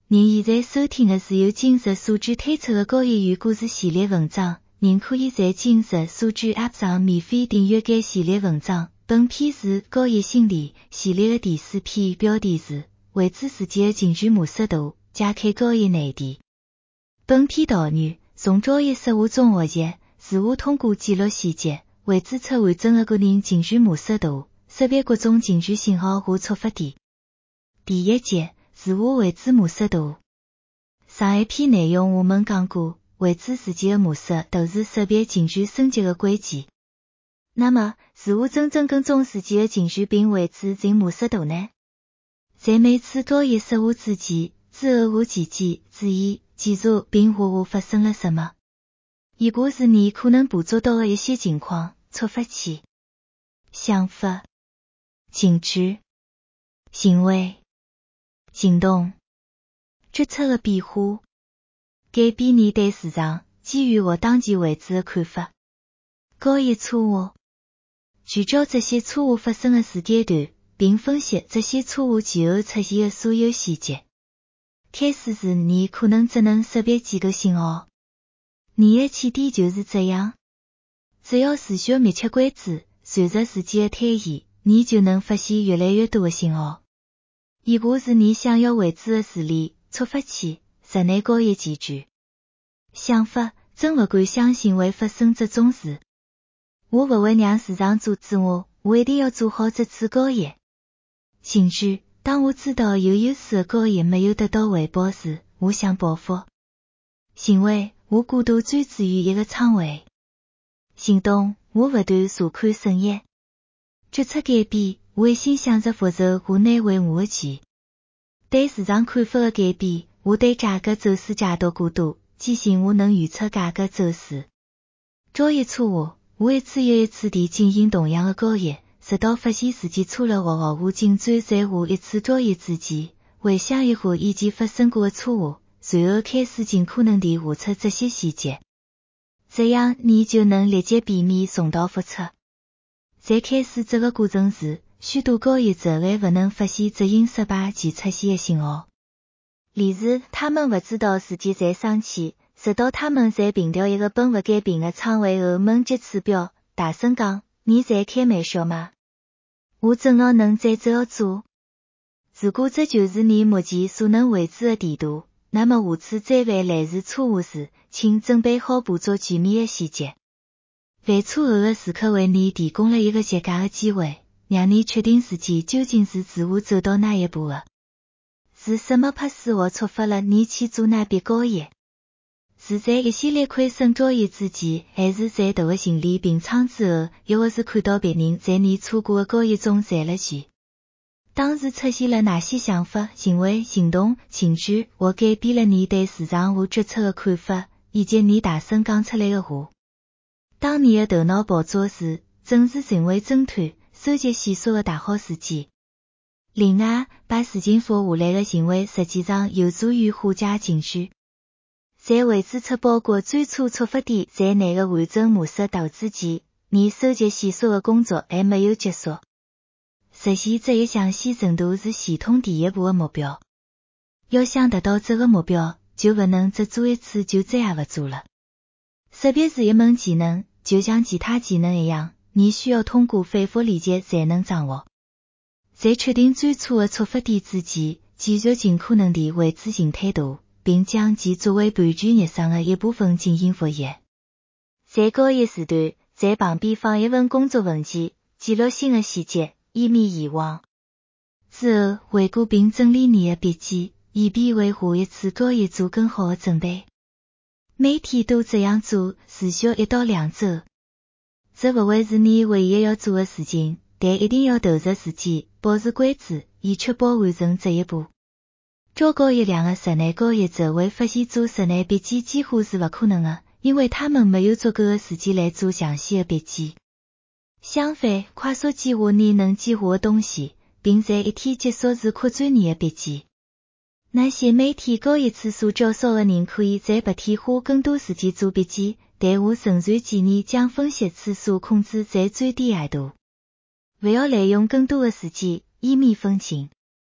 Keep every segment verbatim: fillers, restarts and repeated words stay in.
您现在收听的是由今日所知推出的高业余故事系列文章，您可以在今日所知 App 上免费订阅该系列文章。本篇是高业心理系列的第四篇，标题是未知世界的情绪模式图，解开高业难题。本篇导语：从专业实务中学习，是我通过记录细节，绘制出完整的个人情绪模式图，识别各种情绪信号和触发点。第一节，自我绘制模式图。上一篇内容我们讲过，绘制自己的模式图是识别情绪升级的关键。那么，是我真正跟踪自己的情绪并绘制成模式图呢？在每次高业实务之前，之后我渐渐注意、检查并画画发生了什么。以下是你可能捕捉到的一些情况：触发器、想法、情绪、行为、行动、决策的变化，改变你对市场、机遇和当前位置的看法。高业错误，聚焦这些错误发生的时间段，并分析这些错误前后出现的所有细节。开始时你可能只能识别几个信号。你的起点就是这样。只要持续密切关注，随着时间的推移，你就能发现越来越多的信号。以下是你想要绘制的事例：触发器、室内高业前句。想法：真不敢相信会发生这种事。我不会让市场阻止我，我一定要做好这次高业。情绪：当我知道有优势的高业没有得到回报时，我想报复。行为：我过度专注于一个仓位。行动：我不断查看损益。决策改变：我一心想着复仇和拿回我的钱。对市场看法的改变：我对价格走势解读过度，坚信我能预测价格走势。交易错误：我一次又一次地进行同样的交易，直到发现自己错了或毫无进展。在下一次交易之前，回想一下以前发生过的错误，随后开始尽可能地画出这些细节。这样你就能立即避免重蹈覆辙。在开始这个过程时，许多交易者还不能发现执行失败前出现的信号。例如，他们不知道自己在生气，直到他们在平调一个本不该平的仓位后猛击此标，大声讲：“你在开玩笑吗？我正好能再这样做。”如果这就是你目前所能绘制的地图，那么下次再犯类似错误时，请准备好捕捉全面的细节。犯错后的时刻为你提供了一个绝佳的机会，让你确定自己究竟是自我走到哪一步的。是什么迫使或触发了你去做那笔交易？是在一系列亏损交易之前，还是在大的行李平仓之后，又或是看到别人在你错过的交易中赚了钱？当时出现了哪些想法、行为、行动、情绪，或改变了你对市场和决策的看法，以及你大声讲出来的话？当你的头脑暴躁时，正是成为侦探、收集线索的大好时机。另外，把事情画下来的行为实际上有助于化解情绪。在绘制出包括最初触发点在内的完整模式图之前，你收集线索的工作还没有结束。实现这一项线程度是系统第一步的目标。要想达到这个目标，就不能只做一次就再也不做了。识别是一门技能，就像其他技能一样，你需要通过反复练习才能掌握。在确定最初的触发点之前，继续尽可能地绘制形态图，并将其作为盘踞日常的一部分进行复习。在交易时段，在旁边放一份工作文件，记录新的细节，以免遗忘。之后，回顾并整理你的笔记，以便为下一次交易做更好的准备。每天都这样做，持续一到两周。这不会是你唯一要做的事情，但一定要投入时间，保持关注，以确保完成这一步。超高业量的室内交易者会发现做室内笔记几乎是不可能的，因为他们没有足够的时间来做详细的笔记。相反，快速记下你能记下的东西，并在一天结束时扩展你的笔记。那些每天交易次数较少的人可以在白天花更多时间做笔记，但我仍然建议将分析次数控制在最低限度。不要利用更多的时间，以免分心。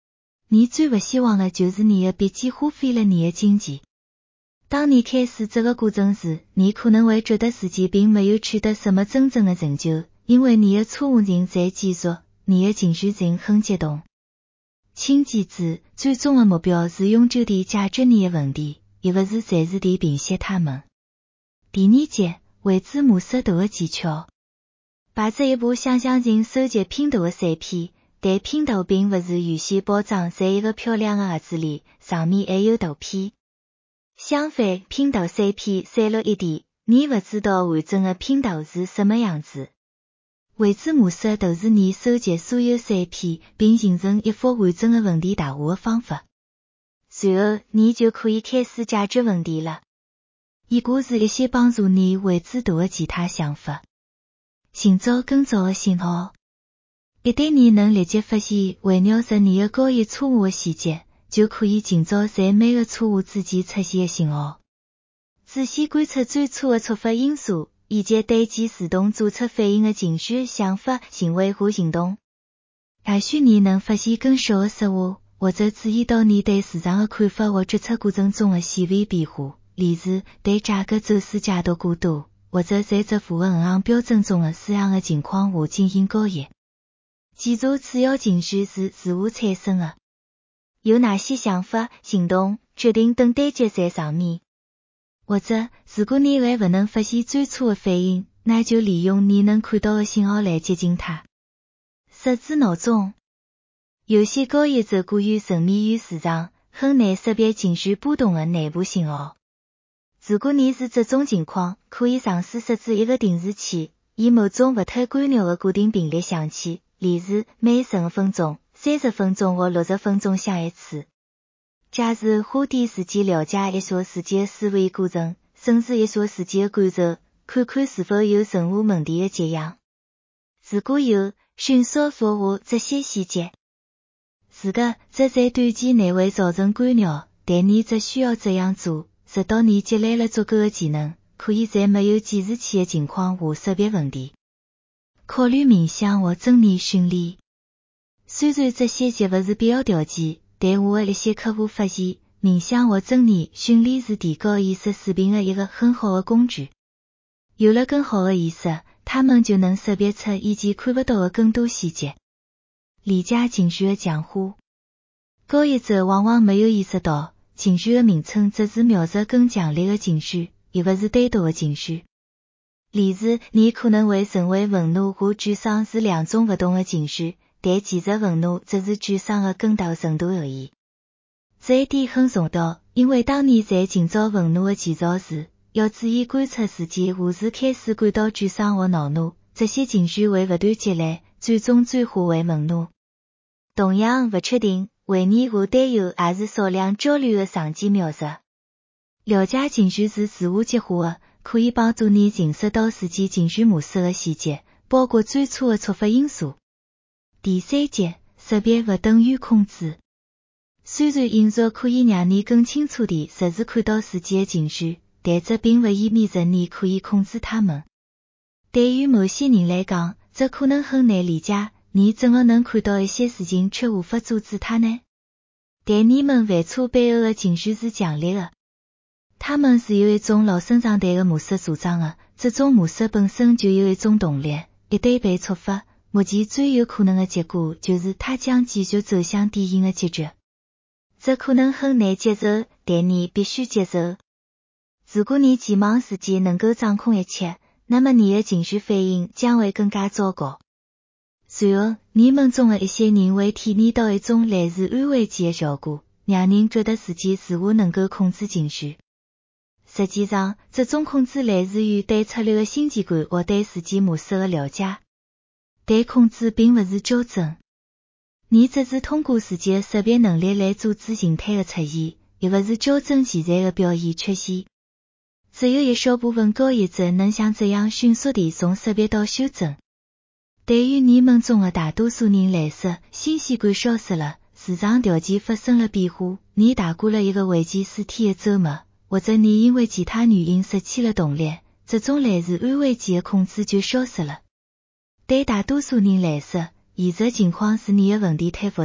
你最不希望的就是你的笔记花费了你的经济。当你开始这个过程时，你可能会觉得自己并没有取得什么真正的成就，因为你的错误人在继续，你的情绪人很激动。请记住，最终的目标是永久地解决你的问题，而不是暂时地平息它们。第二节，为子母色图的技巧。把这一步想象成收集拼图的碎片，但拼图并不是预先包装在一个漂亮的盒子里，上面还有图片。相反，拼图碎片散落一地，你不知道完整的拼图是什么样子。为子母色图是你收集所有碎片并形成一幅完整的问题图画的方法。随后，你就可以开始解决问题了。以下是一些帮助你为子图的其他想法。寻找更早的信号。一旦你能立即发现围绕着你的高一错误的细节，就可以尽早在每个错误之间出现的信号。仔细观察最初的触发因素，以及对其自动做出反应的情绪、想法、行为和行动。也许你能发现更小的失误，或者注意到你对市场的看法或决策过程中的细微变化，例如对价格走势解读过多，或者在这符合银行标准中的市场的情况下进行交易。记住，主要情绪是自我产生的。有哪些想法、行动、决定等对接在上面？或者，如果你还不能发现最初的反应，那就利用你能看到的信号来接近它。设置闹钟。有些交易者过于沉迷于市场，很难识别情绪波动的内部信号。如果你是这种情况，可以尝试设置一个定时器，以某种不太干扰的固定频率响起，例如每十五分钟、三十分钟或六十分钟响一次。假如花点时间了解一下自己的思维过程，审视一下自己的感受，看看是否有任何问题的迹象。如果有，迅速复下这些细节。是的，这在短期内会造成干扰，但你只需要这样做，直到你积累了足够的技能，可以在没有监视器的情况下识别问题。考虑冥想和正念训练。虽然这些绝不是必要条件，但我的一些客户发现，冥想和正念训练是提高意识水平的一个很好的工具。有了更好的意识，他们就能识别出以前看不到的更多细节。理解情绪的强化。交易者往往没有意识到，情绪的名称只是描述更强烈的情绪，而不是单独的情绪。例如，你可能会认为愤怒和沮丧是两种不同的情绪，但其实愤怒只是沮丧的更大程度而已。这一点很重要，因为当你在寻找愤怒的前兆时，要注意观察自己何时开始感到沮丧和恼怒，这些情绪会不断积累，最终转化为愤怒。同样，不确定、怀疑和担忧也是少量焦虑的常见描述。了解情绪是自我激化的，可以帮助你认识到自己情绪模式的细节，包括最初的触发因素。第三节，识别不等于控制。虽然艺术可以让你更清楚地实时看到自己的情绪，但这并不意味着你可以控制它们。对于某些人来讲，这可能很难理解，你怎么能看到一些事情却无法阻止它呢？但你们犯错背后的情绪是强烈的。它们是由一种老生常谈的模式组成的，这种模式本身就有一种动力，一旦被触发，目前最有可能的结果就是它将继续走向典型的结局。这可能很难接受，但你必须接受。如果你期望自己能够掌控一切，那么你的情绪反应将会更加糟糕。随后，你们中的一些人会体验到一种类似安慰剂的效果，让人觉得自己似乎能够控制情绪。实际上，这种控制来自于对策略的新奇感或对自己模式的了解。但控制并不是纠正。你只是通过自己的识别能力来阻止形态的出现，而不是纠正现在的表现缺陷。只有一小部分交易者能像这样迅速地从识别到修正。对于你们中的大多数人来说，新鲜感消失了，市场条件发生了变化，你度过了一个为期四天的周末，或者你因为其他原因失去了动力，这种类似安慰剂的控制就消失了。对大多数人来说，现实情况是你的问题太复杂，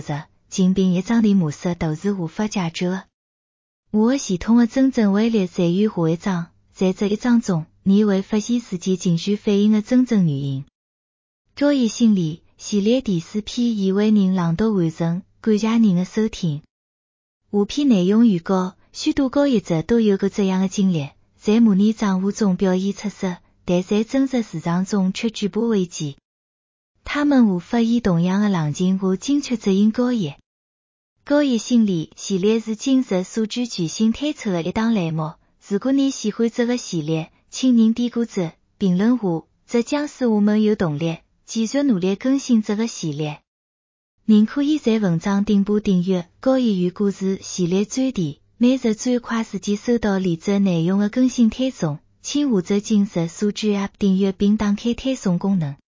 仅凭一张的模式都是无法解决的。我的系统的真正威力在于下一章，在这一章中，你会发现自己情绪反应的真正原因。高意心理系列第四篇已为您朗读完成，感谢您的收听。下篇内容预告，许多高译者都有过这样的经历，在模拟账户中表现出色，但在真实市场中却举步维艰。他们无法以同样的冷静和精确执行高译。高译心理系列是今日数据巨星推出的一档栏目，如果你喜欢这个系列，请您点个赞，评论下，这将使我们有动力继续努力更新这个系列。您可以在文章顶部订阅高译与故事系列专题，每日最快时间收到连接内容的更新推送，请下载今日数据 App 订阅并打开推送功能。